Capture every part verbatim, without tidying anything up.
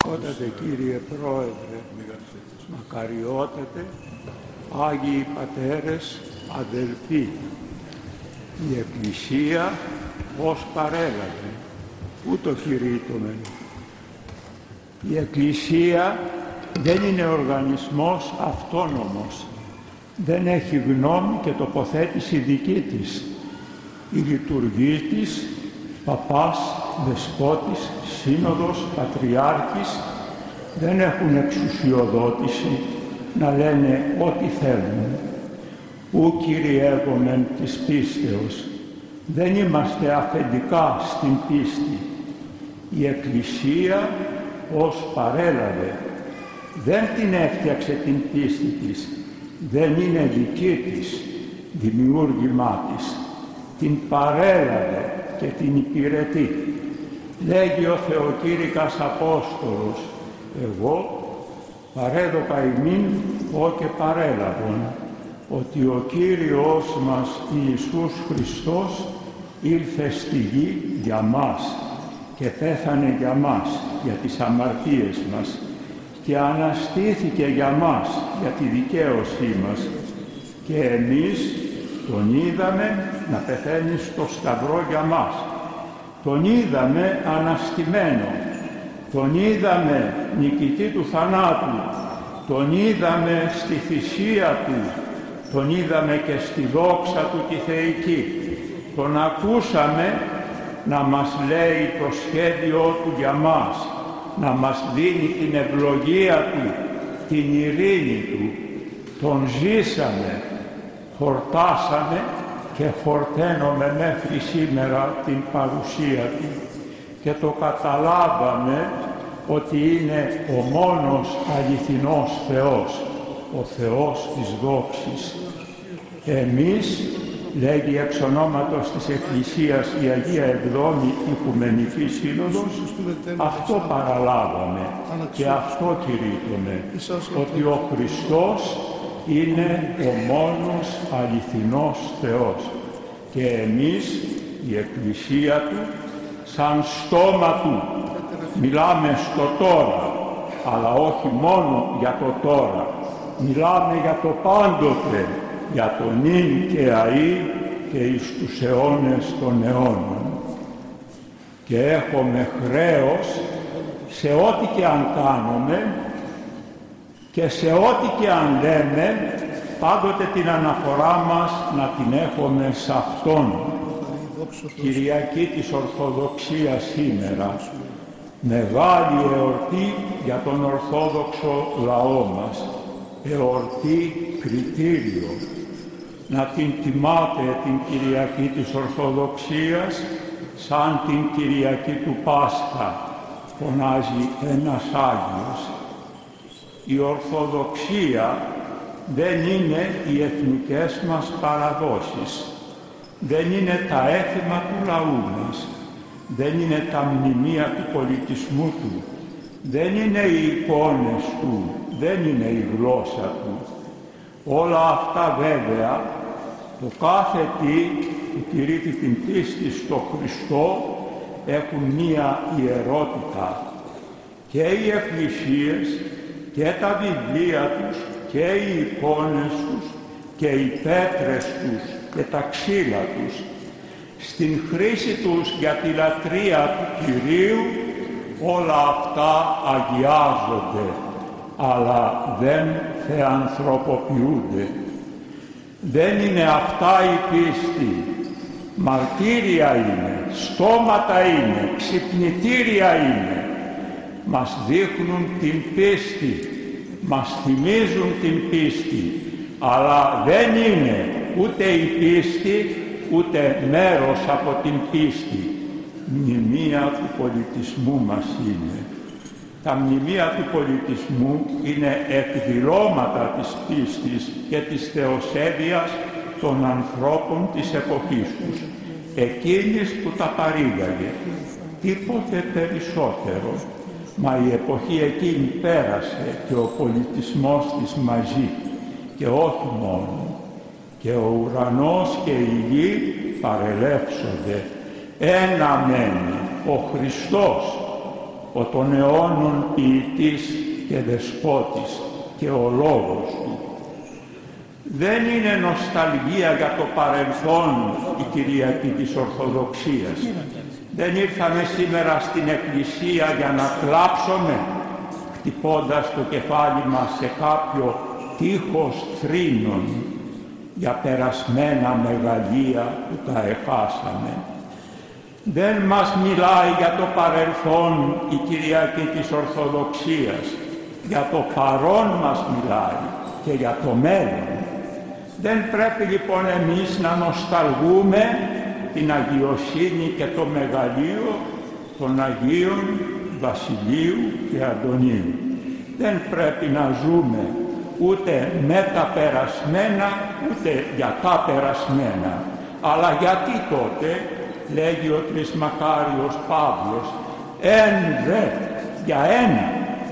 Μακαριότατε Κύριε Πρόεδρε, μακαριότατε Άγιοι Πατέρες, αδελφοί, η Εκκλησία ως παρέλαβε, ούτω κηρύττωμεν. Η Εκκλησία δεν είναι οργανισμός αυτόνομος, δεν έχει γνώμη και τοποθέτηση δική της. Η λειτουργή της, παπάς, δεσπότης, σύνοδος, πατριάρχης, δεν έχουν εξουσιοδότηση να λένε ό,τι θέλουν. Ου κυριεύομεν της πίστεως. Δεν είμαστε αφεντικά στην πίστη. Η Εκκλησία ως παρέλαβε. Δεν την έφτιαξε την πίστη της. Δεν είναι δική της, δημιούργημά της. Την παρέλαβε και την υπηρετεί. Λέγει ο Θεοκήρυκας Απόστολος, εγώ παρέδωκα ημίν ο και παρέλαβον, ότι ο Κύριος μας Ιησούς Χριστός ήλθε στη γη για μας και πέθανε για μας, για τις αμαρτίες μας και αναστήθηκε για μας, για τη δικαίωσή μας, και εμείς τον είδαμε να πεθαίνει στο σταυρό για μας. Τον είδαμε αναστημένο, τον είδαμε νικητή του θανάτου, τον είδαμε στη θυσία του, τον είδαμε και στη δόξα του τη θεϊκή. Τον ακούσαμε να μας λέει το σχέδιό του για μας, να μας δίνει την ευλογία του, την ειρήνη του. Τον ζήσαμε, χορτάσαμε και χορταίνομαι μέχρι σήμερα την παρουσία του και το καταλάβαμε ότι είναι ο μόνος αληθινός Θεός, ο Θεός της δόξης. Εμείς, λέγει εξ ονόματος της Εκκλησίας η Αγία Εβδόμη Οικουμενική Σύνοδος, αυτό παραλάβαμε και αυτό κηρύττουμε, ότι ο Χριστός είναι ο μόνος αληθινός Θεός και εμείς, η Εκκλησία Του, σαν στόμα Του, μιλάμε στο τώρα, αλλά όχι μόνο για το τώρα, μιλάμε για το πάντοτε, για το νυν και αεί και εις τους αιώνες των αιώνων. Και έχουμε χρέος σε ό,τι και αν κάνουμε και σε ό,τι και αν λέμε, πάντοτε την αναφορά μας να την έχουμε σε Αυτόν. Κυριακή της Ορθοδοξίας σήμερα, μεγάλη εορτή για τον Ορθόδοξο λαό μας, εορτή κριτήριο. Να την τιμάτε την Κυριακή της Ορθοδοξίας σαν την Κυριακή του Πάσχα, φωνάζει ένας Άγιος. Η Ορθοδοξία δεν είναι οι εθνικές μας παραδόσεις, δεν είναι τα έθιμα του λαού μας, δεν είναι τα μνημεία του πολιτισμού του, δεν είναι οι εικόνες του, δεν είναι η γλώσσα του. Όλα αυτά βέβαια, το κάθε τι που κηρύττει την πίστη στο Χριστό έχουν μία ιερότητα. Και οι εκκλησίες και τα βιβλία τους και οι εικόνες τους και οι πέτρες τους και τα ξύλα τους στην χρήση τους για τη λατρεία του Κυρίου, όλα αυτά αγιάζονται, αλλά δεν θεανθρωποποιούνται. Δεν είναι αυτά η πίστη. Μαρτύρια είναι, στόματα είναι, ξυπνητήρια είναι. Μας δείχνουν την πίστη, μας θυμίζουν την πίστη, αλλά δεν είναι ούτε η πίστη, ούτε μέρος από την πίστη. Μνημεία του πολιτισμού μας είναι. Τα μνημεία του πολιτισμού είναι εκδηλώματα της πίστης και της θεοσέβειας των ανθρώπων της εποχής τους, εκείνης που τα παρήγαγε. Τίποτε περισσότερο. Μα η εποχή εκείνη πέρασε και ο πολιτισμός της μαζί, και όχι μόνο. Και ο ουρανός και η γη παρελεύσονται. Ένα μένει, ο Χριστός. ο των αιώνων ποιητής και δεσπότης και ο λόγος του. Δεν είναι νοσταλγία για το παρελθόν η Κυριακή της Ορθοδοξίας. Δεν ήρθαμε σήμερα στην Εκκλησία για να κλάψουμε, χτυπώντας το κεφάλι μας σε κάποιο τείχος θρήνων για περασμένα μεγαλεία που τα εχάσαμε. Δεν μας μιλάει για το παρελθόν η Κυριακή της Ορθοδοξίας. Για το παρόν μας μιλάει και για το μέλλον. Δεν πρέπει λοιπόν εμείς να νοσταλγούμε την αγιοσύνη και το μεγαλείο των Αγίων Βασιλείου και Αντωνίου. Δεν πρέπει να ζούμε ούτε με τα περασμένα, ούτε για τα περασμένα. Αλλά γιατί τότε, λέγει ο Τρισμακάριος Παύλος, εν δε, για ένα.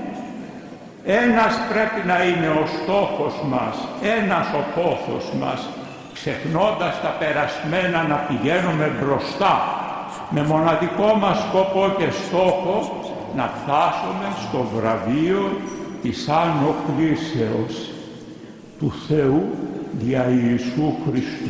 Ένας πρέπει να είναι ο στόχος μας, ένας ο πόθος μας, ξεχνώντας τα περασμένα να πηγαίνουμε μπροστά, με μοναδικό μας σκοπό και στόχο να φτάσουμε στο βραβείο της Άνω Κλήσεως του Θεού δια Ιησού Χριστού.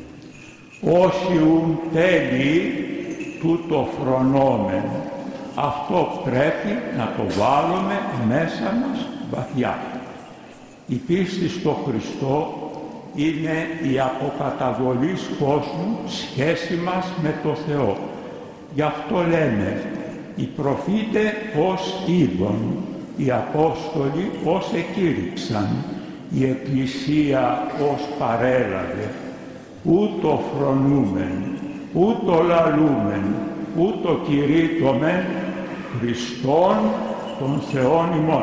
Όσοι ουν τέλειοι τούτο φρονόμεν. Αυτό πρέπει να το βάλουμε μέσα μας βαθιά. Η πίστη στο Χριστό είναι η αποκαταβολής κόσμου σχέση μας με το Θεό. Γι' αυτό λέμε, οι προφήτε ως είδον, οι Απόστολοι ως εκήρυξαν, η Εκκλησία ως παρέλαβε. Ούτω φρονούμεν, ούτω λαλούμεν, ούτω κηρύττομεν Χριστόν των Θεών ημών.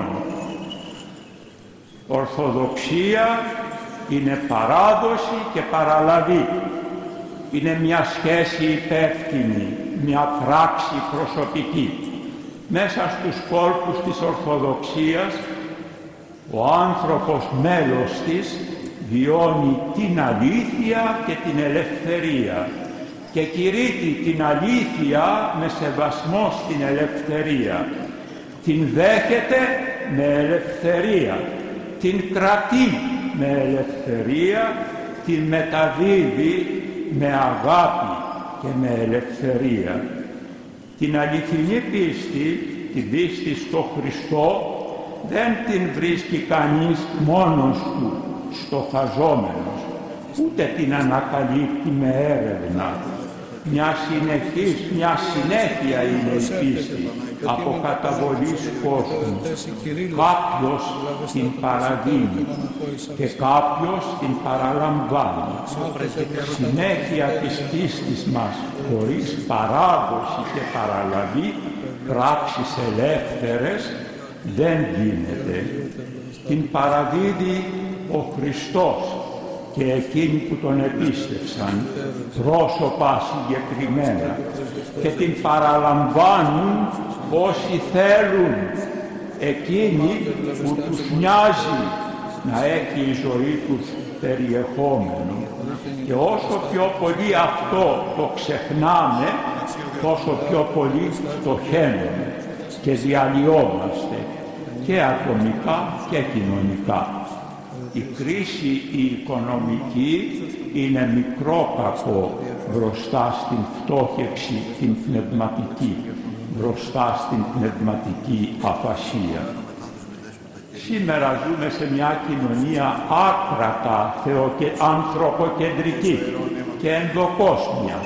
Ορθοδοξία είναι παράδοση και παραλαβή. Είναι μια σχέση υπεύθυνη, μια πράξη προσωπική. Μέσα στους κόλπους της Ορθοδοξίας ο άνθρωπος μέλος της βιώνει την αλήθεια και την ελευθερία και κηρύττει την αλήθεια με σεβασμό στην ελευθερία. Την δέχεται με ελευθερία, την κρατεί με ελευθερία, την μεταδίδει με αγάπη και με ελευθερία. Την αληθινή πίστη, την πίστη στο Χριστό, δεν την βρίσκει κανείς μόνος του, στοχαζόμενος, ούτε την ανακαλύπτει με έρευνα. Μια συνεχής, μια συνέχεια είναι η πίστη από καταβολής κόσμου. Κάποιος την παραδίνει και κάποιος την παραλαμβάνει. Συνέχεια της πίστης μας χωρίς παράδοση και παραλαβή, πράξεις ελεύθερες, δεν γίνεται. Την παραδίδει ο Χριστός και εκείνοι που τον επίστευσαν, πρόσωπα συγκεκριμένα, και την παραλαμβάνουν όσοι θέλουν, εκείνοι που τους μοιάζει να έχει η ζωή τους περιεχόμενο. Και όσο πιο πολύ αυτό το ξεχνάμε, τόσο πιο πολύ φτωχαίνουμε και διαλυόμαστε και ατομικά και κοινωνικά. Η κρίση η οικονομική είναι μικρό κακό μπροστά στην φτώχευση την πνευματική, μπροστά στην πνευματική αφασία. Σήμερα ζούμε σε μια κοινωνία άκρατα θεοκε... ανθρωποκεντρική και ενδοκόσμια,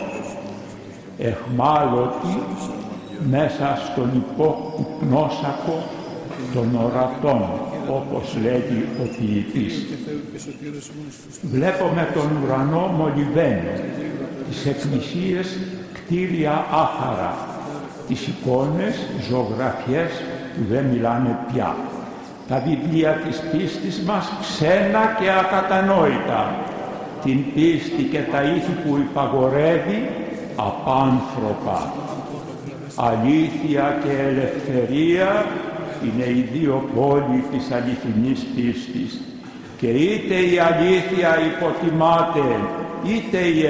εχμάλωτη μέσα στον υπνόσακο των ορατών, όπως λέγει ο ποιητής. Βλέπουμε τον ουρανό μολυβένιο, τις εκκλησίες κτίρια άχαρα, τις εικόνες, ζωγραφιές που δεν μιλάνε πια, τα βιβλία της πίστης μας ξένα και ακατανόητα, την πίστη και τα ήθη που υπαγορεύει απάνθρωπα. Αλήθεια και ελευθερία είναι οι δύο πόλοι της αληθινής πίστης, και είτε η αλήθεια υποτιμάται, είτε η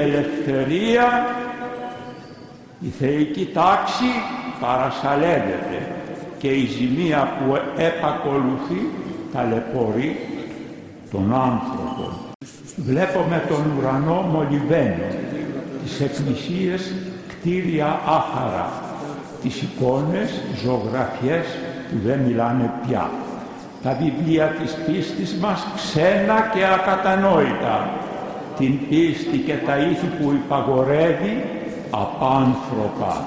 ελευθερία, η θεϊκή τάξη παρασαλεύεται. και η ζημία που επακολουθεί ταλαιπωρεί τον άνθρωπο. Βλέπουμε τον ουρανό μολυβμένο, τις εκκλησίες κτίρια άχαρα, τις εικόνες, ζωγραφιές που δεν μιλάνε πια, τα βιβλία της πίστης μας ξένα και ακατανόητα, την πίστη και τα ήθη που υπαγορεύει απάνθρωπα.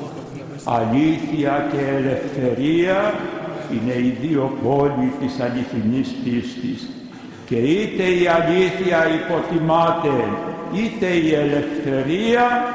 Αλήθεια και ελευθερία είναι οι δύο πόλοι της αληθινής πίστης και είτε η αλήθεια υποτιμάται είτε η ελευθερία,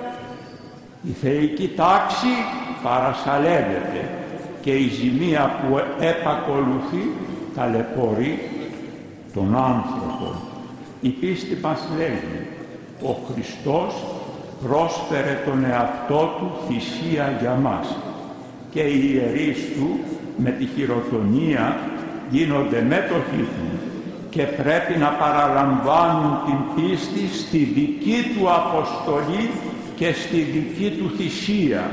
η θεϊκή τάξη παρασαλεύεται και η ζημία που επακολουθεί ταλαιπωρεί τον άνθρωπο. Η πίστη μας λέγει, ο Χριστός πρόσφερε τον εαυτό του θυσία για μας και οι ιερείς του με τη χειροτονία γίνονται μέτοχοι του και πρέπει να παραλαμβάνουν την πίστη στη δική του αποστολή και στη δική του θυσία.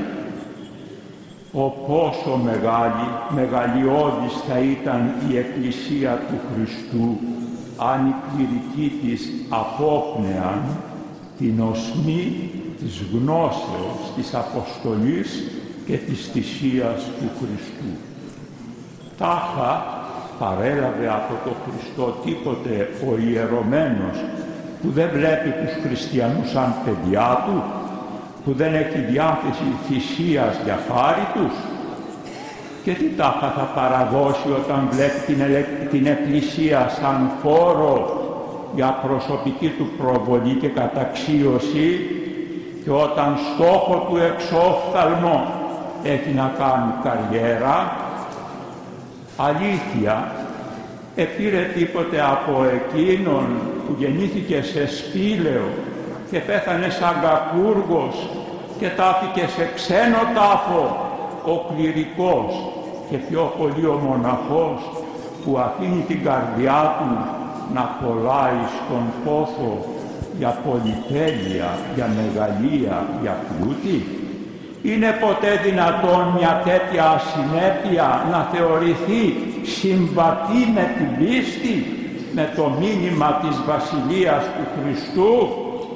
Ο πόσο μεγάλη, μεγαλειώδης θα ήταν η Εκκλησία του Χριστού αν οι κληρικοί της απόπνεαν την οσμή της γνώσεως, της αποστολής και της θυσίας του Χριστού. Τάχα παρέλαβε από τον Χριστό τίποτε ο ιερωμένος που δεν βλέπει τους χριστιανούς σαν παιδιά του, που δεν έχει διάθεση θυσίας για χάρη τους? Και τι τάχα θα παραδώσει όταν βλέπει την, την Εκκλησία σαν φόρο για προσωπική του προβολή και καταξίωση και όταν στόχο του εξόφθαλμο έχει να κάνει καριέρα? Αλήθεια, επήρε τίποτε από εκείνον που γεννήθηκε σε σπήλαιο και πέθανε σαν κακούργος και τάφηκε σε ξένο τάφο, ο κληρικός και πιο πολύ ο μοναχός που αφήνει την καρδιά του να κολλάει στον πόθο για πολυτέλεια, για μεγαλεία, για πλούτη? Είναι ποτέ δυνατόν μια τέτοια ασυνέπεια να θεωρηθεί συμβατή με την πίστη, με το μήνυμα της Βασιλείας του Χριστού?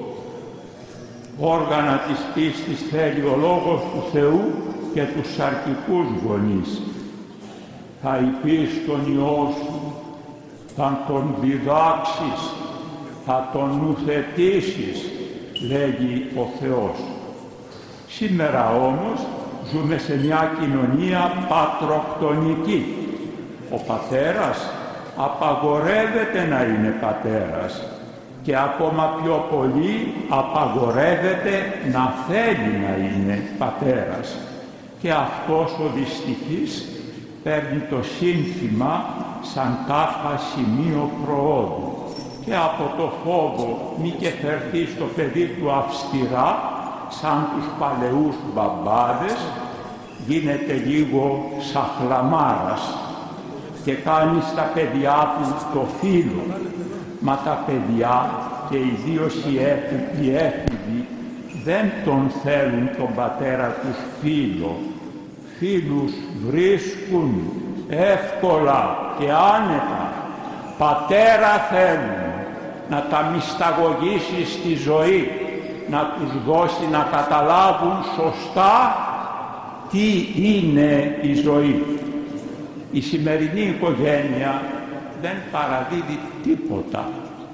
Όργανα της πίστης θέλει ο Λόγος του Θεού και τους σαρκικούς γονείς. Θα υπείς τον Υιό σου, θα τον διδάξεις, θα τον νουθετήσεις, λέγει ο Θεός. Σήμερα όμως ζούμε σε μια κοινωνία πατροκτονική. Ο πατέρας απαγορεύεται να είναι πατέρας και ακόμα πιο πολύ απαγορεύεται να θέλει να είναι πατέρας. Και αυτός ο δυστυχής παίρνει το σύνθημα σαν τάχα σημείο προόδου και από το φόβο μη και φερθεί στο παιδί του αυστηρά σαν τους παλαιούς μπαμπάδες γίνεται λίγο σαχλαμάρας και κάνει στα παιδιά του το φίλο. Μα τα παιδιά και ιδίως οι έφηβοι δεν τον θέλουν τον πατέρα τους φίλο. Φίλους βρίσκουν εύκολα και άνετα. Πατέρα θέλουν να τα μυσταγωγήσει στη ζωή, να τους δώσει να καταλάβουν σωστά τι είναι η ζωή. Η σημερινή οικογένεια δεν παραδίδει τίποτα.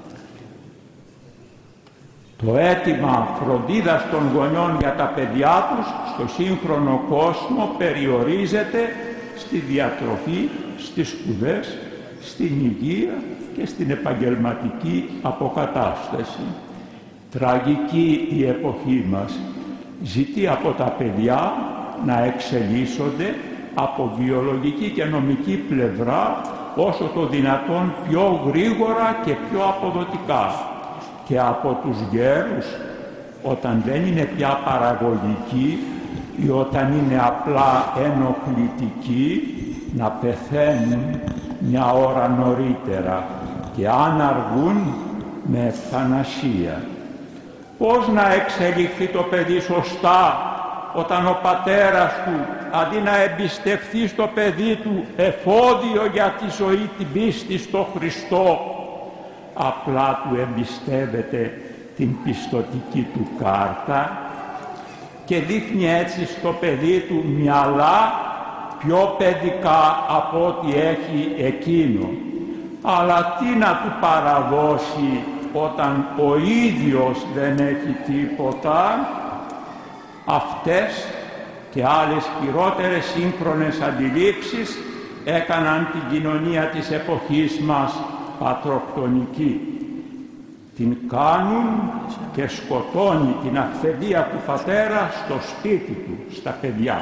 Το αίτημα φροντίδας των γονιών για τα παιδιά τους στο σύγχρονο κόσμο περιορίζεται στη διατροφή, στις σπουδές, στην υγεία και στην επαγγελματική αποκατάσταση. Τραγική η εποχή μας ζητεί από τα παιδιά να εξελίσσονται από βιολογική και νομική πλευρά όσο το δυνατόν πιο γρήγορα και πιο αποδοτικά, και από τους γέρους όταν δεν είναι πια παραγωγικοί ή όταν είναι απλά ενοχλητικοί να πεθαίνουν μια ώρα νωρίτερα και αν αργούν με ευθανασία. Πώς να εξελιχθεί το παιδί σωστά όταν ο πατέρας του αντί να εμπιστευτεί στο παιδί του εφόδιο για τη ζωή, την πίστη στο Χριστό, απλά του εμπιστεύεται την πιστωτική του κάρτα και δείχνει έτσι στο παιδί του μυαλά πιο παιδικά από ό,τι έχει εκείνο. Αλλά τι να του παραδώσει όταν ο ίδιος δεν έχει τίποτα? Αυτές και άλλες χειρότερες σύγχρονες αντιλήψεις έκαναν την κοινωνία της εποχής μας πατροκτονική. Την κάνουν και σκοτώνει την αυθεντία του πατέρα στο σπίτι του, στα παιδιά.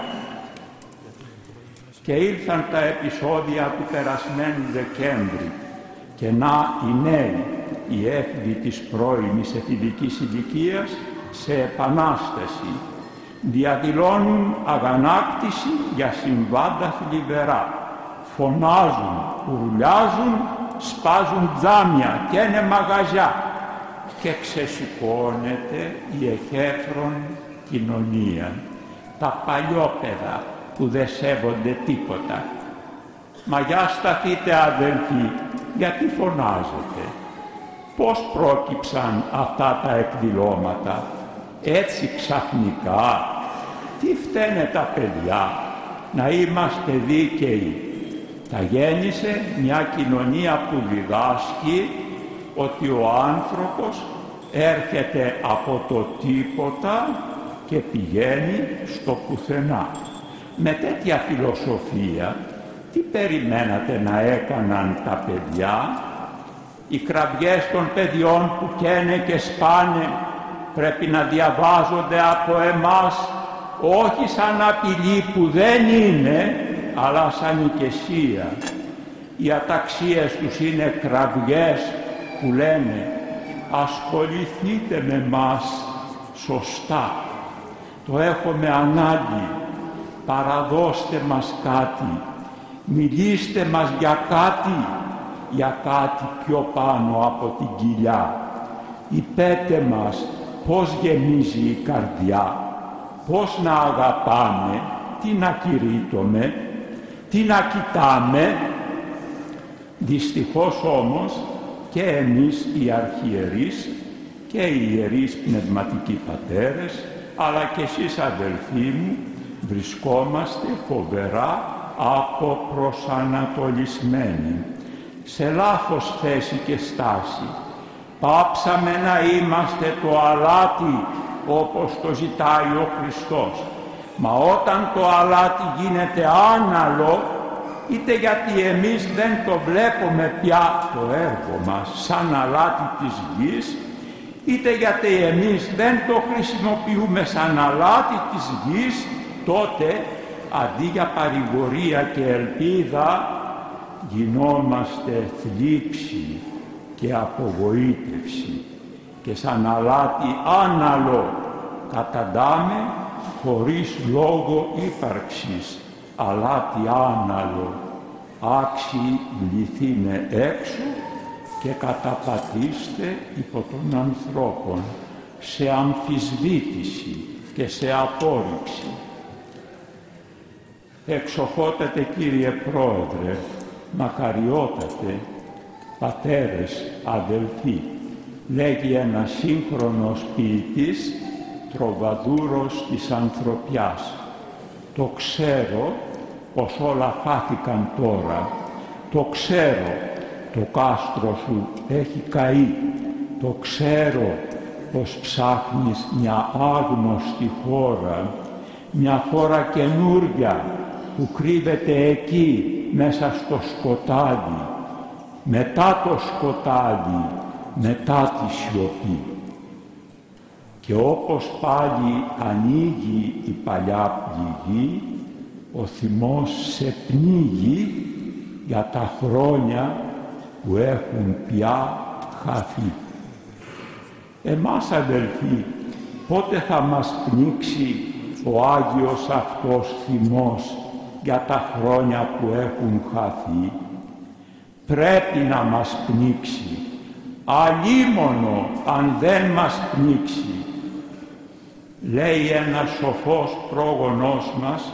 Και ήρθαν τα επεισόδια του περασμένου Δεκέμβρη και να οι νέοι, οι έφηβοι της πρώιμης εφηβικής ηλικίας, σε επανάσταση διαδηλώνουν αγανάκτηση για συμβάντα θλιβερά. Φωνάζουν, ουρλιάζουν, σπάζουν τζάμια και είναι μαγαζιά και ξεσηκώνεται η εχέφρον κοινωνία. Τα παλιόπαιδα που δεν σέβονται τίποτα. Μα για σταθείτε αδελφοί, γιατί φωνάζετε? Πώς πρόκυψαν αυτά τα εκδηλώματα? Έτσι ξαφνικά? Τι φταίνε τα παιδιά? Να είμαστε δίκαιοι. Τα γέννησε μια κοινωνία που διδάσκει ότι ο άνθρωπος έρχεται από το τίποτα και πηγαίνει στο πουθενά. Με τέτοια φιλοσοφία, τι περιμένατε να έκαναν τα παιδιά? Οι κραυγές των παιδιών που καίνε και σπάνε πρέπει να διαβάζονται από εμάς όχι σαν απειλή που δεν είναι, αλλά σαν οικεσία. Οι αταξίες τους είναι κραυγές που λένε ασχοληθείτε με μας σωστά, το έχουμε ανάγκη, παραδώστε μας κάτι, μιλήστε μας για κάτι, για κάτι πιο πάνω από την κοιλιά. Υπέτε μας πώς γεμίζει η καρδιά, πώς να αγαπάμε, τι να κηρύττουμε, τι να κοιτάμε. Δυστυχώς όμως και εμείς οι αρχιερείς και οι ιερείς πνευματικοί πατέρες, αλλά και εσείς αδελφοί μου, βρισκόμαστε φοβερά αποπροσανατολισμένοι, σε λάθος θέση και στάση. Πάψαμε να είμαστε το αλάτι όπως το ζητάει ο Χριστός. Μα όταν το αλάτι γίνεται άναλο, είτε γιατί εμείς δεν το βλέπουμε πια το έργο μας σαν αλάτι της γης, είτε γιατί εμείς δεν το χρησιμοποιούμε σαν αλάτι της γης, τότε αντί για παρηγορία και ελπίδα γινόμαστε θλίψη και απογοήτευση και σαν αλάτι άναλο καταντάμε χωρίς λόγο ύπαρξης. Αλάτι άναλο, άξιοι βληθήνε έξω και καταπατήστε υπό των ανθρώπων, σε αμφισβήτηση και σε απόρριψη. Εξοχότατε Κύριε Πρόεδρε, μακαριότατε, πατέρες, αδελφοί, λέγει ένας σύγχρονος ποιητής, τροβαδούρος της ανθρωπιάς. Το ξέρω πως όλα χάθηκαν τώρα. Το ξέρω το κάστρο σου έχει καεί. Το ξέρω πως ψάχνεις μια άγνωστη χώρα, μια χώρα καινούρια που κρύβεται εκεί μέσα στο σκοτάδι, μετά το σκοτάδι, μετά τη σιωπή. Και όπως πάλι ανοίγει η παλιά πληγή, ο θυμός σε πνίγει για τα χρόνια που έχουν πια χαθεί. Εμάς αδελφοί, πότε θα μας πνίξει ο Άγιος αυτός θυμός για τα χρόνια που έχουν χαθεί? Πρέπει να μας πνίξει, αλίμονο αν δεν μας πνίξει. Λέει ένας σοφός πρόγονός μας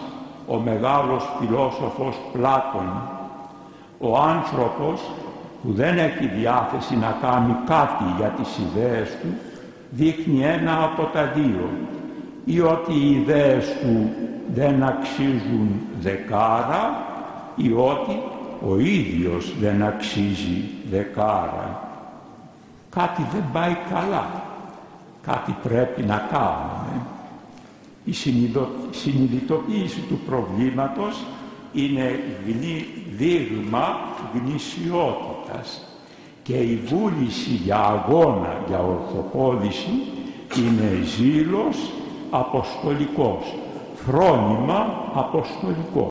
ο μεγάλος φιλόσοφος Πλάτων, ο άνθρωπος που δεν έχει διάθεση να κάνει κάτι για τις ιδέες του, δείχνει ένα από τα δύο, ή ότι οι ιδέες του δεν αξίζουν δεκάρα, ή ότι ο ίδιος δεν αξίζει δεκάρα. Κάτι δεν πάει καλά, κάτι πρέπει να κάνουμε. Η συνειδητοποίηση του προβλήματος είναι δείγμα γνησιότητας και η βούληση για αγώνα, για ορθοπόδηση είναι ζήλος αποστολικός, φρόνημα αποστολικό.